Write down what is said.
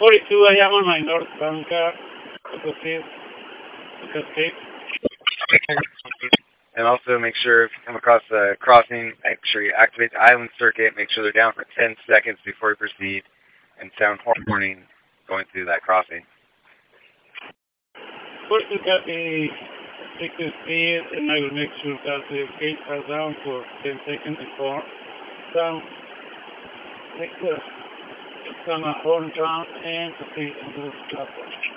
42, I am on my northbound car. Escape. And also make sure if you come across a crossing, make sure you activate the island circuit, make sure they're down for 10 seconds before you proceed, and sound horn warning going through that crossing. 42 copy, take the speed, and I will make sure that the gates are down for 10 seconds before. Down, take the horn down, and proceed into the platform.